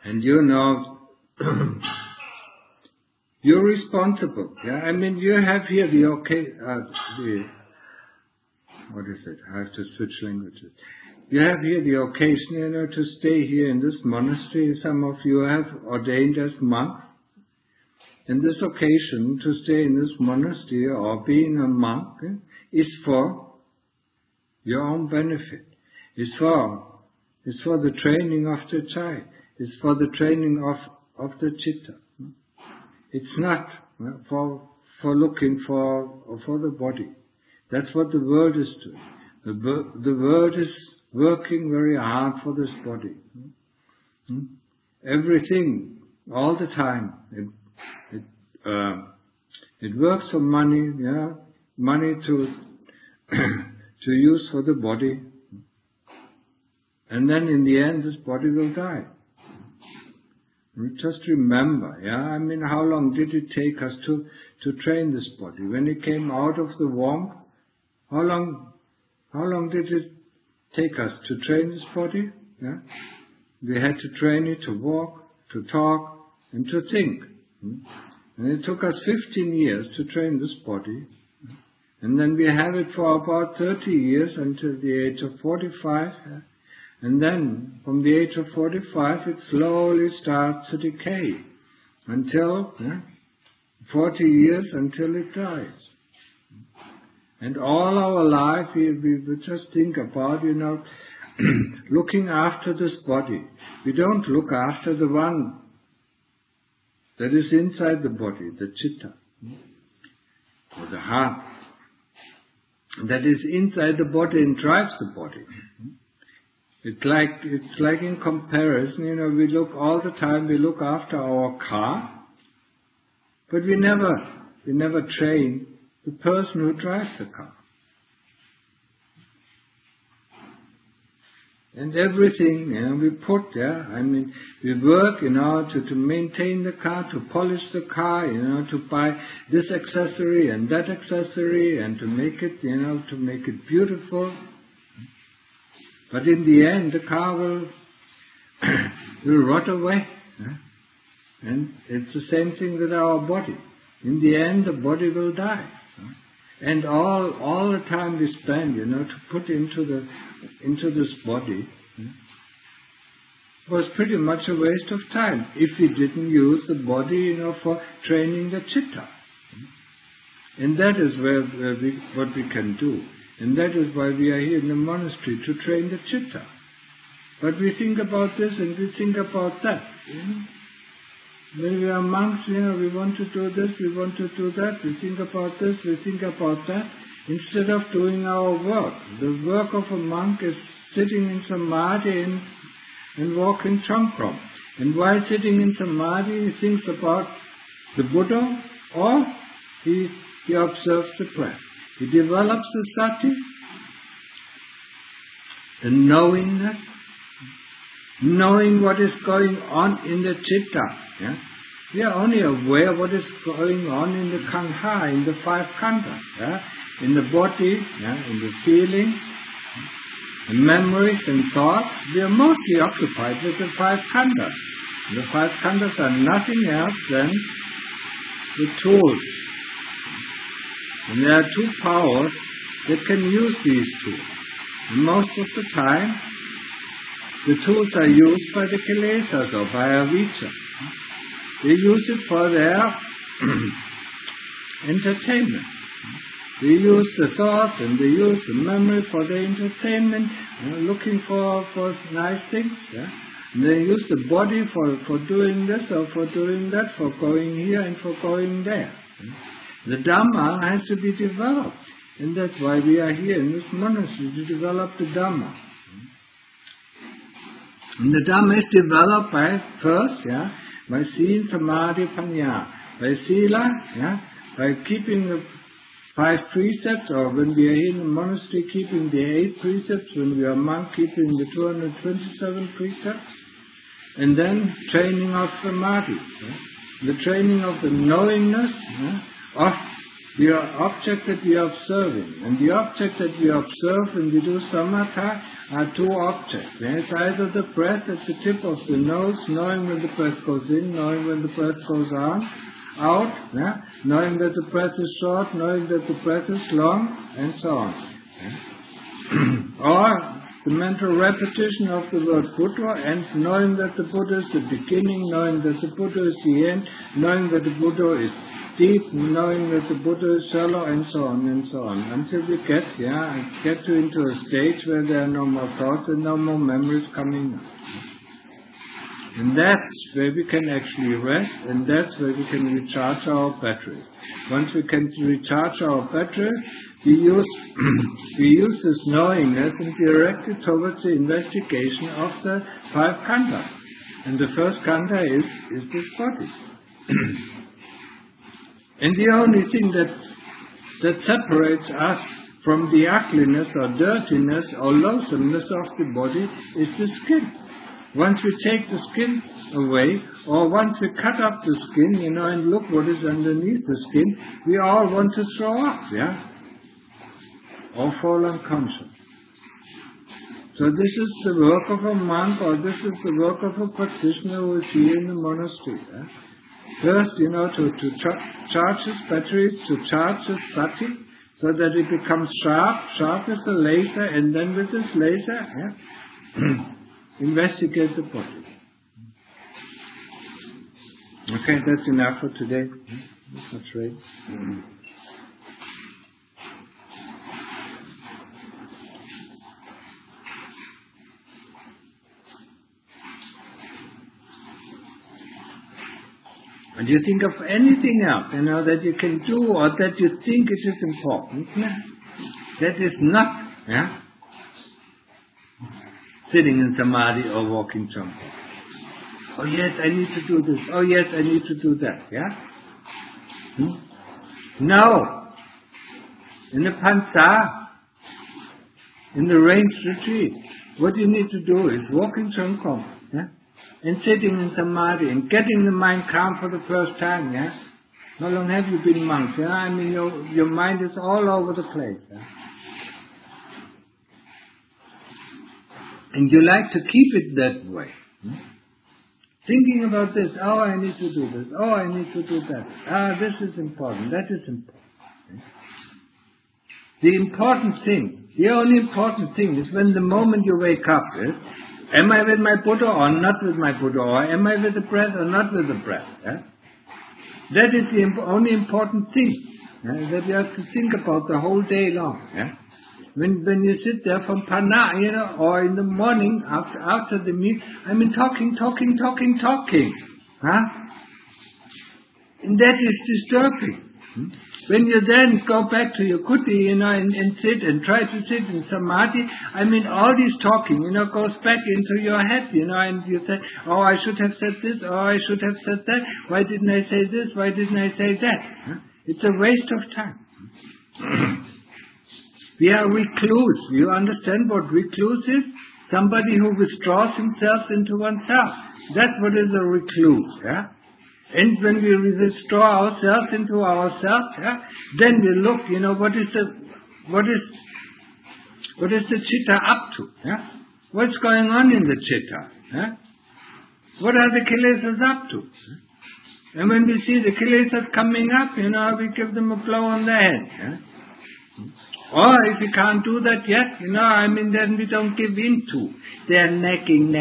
And you know, you're responsible. Yeah, I mean, you have here what is it? I have to switch languages. You have here the occasion, to stay here in this monastery. Some of you have ordained as monks. And this occasion to stay in this monastery or being a monk is for your own benefit. Is for the training of the child. It's for the training of the chitta. It's not for looking for the body. That's what the world is doing. The world is working very hard for this body. Everything, all the time. It works for money, money to use for the body. And then in the end, this body will die. Just remember, I mean, how long did it take us to train this body? When it came out of the womb, how long did it take us to train this body? We had to train it to walk, to talk, and to think. And it took us 15 years to train this body. And then we have it for about 30 years until the age of 45. And then from the age of 45 it slowly starts to decay until 40 years until it dies. And all our life we just think about, looking after this body. We don't look after the one that is inside the body, the chitta, or the heart, that is inside the body and drives the body. It's like in comparison, we look all the time, we look after our car, but we never train the person who drives the car. And everything we put there, I mean, we work to maintain the car, to polish the car, to buy this accessory and that accessory, and to make it beautiful. But in the end, the car will rot away. And it's the same thing with our body. In the end, the body will die. And all the time we spend, to put into this body, was pretty much a waste of time if we didn't use the body, for training the chitta. And that is what we can do. And that is why we are here in the monastery, to train the chitta. But we think about this and we think about that. When we are monks, we want to do this, we want to do that, we think about this, we think about that, instead of doing our work. The work of a monk is sitting in samadhi and walking chankram. And while sitting in samadhi, he thinks about the Buddha, or he observes the breath. He develops the sati, the knowingness, knowing what is going on in the chitta. We are only aware what is going on in the khandha, in the five khandhas, in the body, in the feeling, the memories and thoughts. We are mostly occupied with the five khandhas. The five khandhas are nothing else than the tools. And there are two powers that can use these tools. And most of the time, the tools are used by the kilesas or by avijja. They use it for their entertainment. They use the thought and they use the memory for their entertainment, looking for nice things. And they use the body for doing this or for doing that, for going here and for going there. The Dhamma has to be developed. And that's why we are here in this monastery, to develop the Dhamma. And the Dhamma is developed by Sila, Samadhi, Panya. By Sila, by keeping the 5 precepts, or when we are in the monastery, keeping the 8 precepts, when we are monk, keeping the 227 precepts. And then training of Samadhi, the training of the knowingness of the object that we are observing. And the object that we observe when we do samatha are two objects. It's either the breath at the tip of the nose, knowing when the breath goes in, knowing when the breath goes out, knowing that the breath is short, knowing that the breath is long, and so on. Or the mental repetition of the word Buddha, and knowing that the Buddha is the beginning, knowing that the Buddha is the end, knowing that the Buddha is deep, knowing that the Buddha is shallow, and so on, until we get into a stage where there are no more thoughts and no more memories coming up. And that's where we can actually rest, and that's where we can recharge our batteries. Once we can recharge our batteries, we use this knowingness and direct it towards the investigation of the 5 khandhas. And the first khandha is this body. And the only thing that separates us from the ugliness or dirtiness or loathsomeness of the body is the skin. Once we take the skin away, or once we cut up the skin, and look what is underneath the skin, we all want to throw up, or fall unconscious. So this is the work of a monk, or this is the work of a practitioner who is here in the monastery. First, to charge his batteries, to charge his sati, so that it becomes sharp as a laser, and then with this laser, investigate the body. Okay, that's enough for today. That's right. And you think of anything else, that you can do or that you think it is important. That is not, sitting in samadhi or walking champa. Oh yes, I need to do this. Oh yes, I need to do that. No. In the Pansa, in the ranged retreat, what you need to do is walking champa, and sitting in samadhi and getting the mind calm for the first time. How long have you been monks? Your mind is all over the place. And you like to keep it that way. Thinking about this, I need to do this, I need to do that. This is important, that is important. The important thing, the only important thing is when the moment you wake up is, am I with my Buddha or not with my Buddha? Or am I with the breath or not with the breath? That is the only important thing that you have to think about the whole day long. When you sit there from Pana, or in the morning after the meal, talking. And that is disturbing. When you then go back to your kuti, and sit and try to sit in samadhi, all this talking, goes back into your head, and you say, I should have said this, I should have said that, why didn't I say this, why didn't I say that? It's a waste of time. We are recluse. You understand what recluse is? Somebody who withdraws himself into oneself. That's what is a recluse. And when we withdraw ourselves into ourselves, then we look, what is the chitta up to? What's going on in the chitta? What are the kilesas up to? And when we see the kilesas coming up, we give them a blow on the head. Or if we can't do that yet, then we don't give in to. They're necking.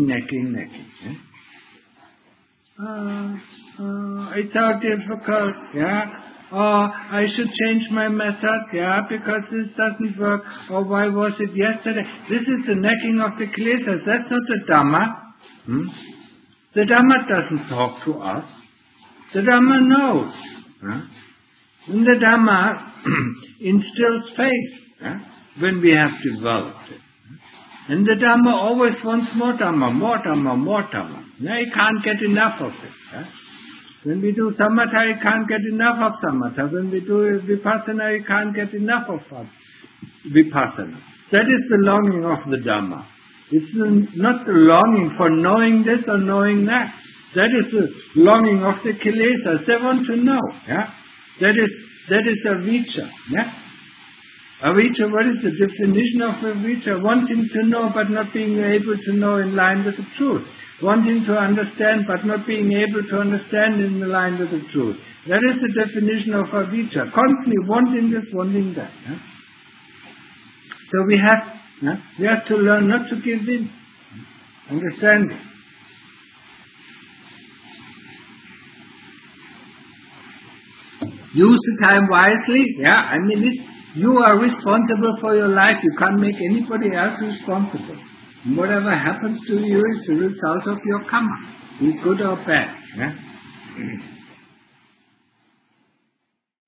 It's so difficult, I should change my method, because this doesn't work, or why was it yesterday? This is the necking of the kilesas, that's not the Dhamma. The Dhamma doesn't talk to us. The Dhamma knows. And the Dhamma instills faith when we have developed it. And the Dhamma always wants more Dhamma. You can't get enough of it. When we do samatha, you can't get enough of samatha. When we do vipassana, you can't get enough of vipassana. That is the longing of the Dhamma. It's not the longing for knowing this or knowing that. That is the longing of the kilesas. They want to know. That is That is avijja. Yeah? Avijja, what is the definition of avijja? Wanting to know but not being able to know in line with the truth. Wanting to understand but not being able to understand in line with the truth. That is the definition of avijja. Constantly wanting this, wanting that. Yeah? So we have to learn not to give in. Understanding. Use the time wisely. Yeah, you are responsible for your life. You can't make anybody else responsible. And whatever happens to you is the result of your karma, be good or bad. Yeah?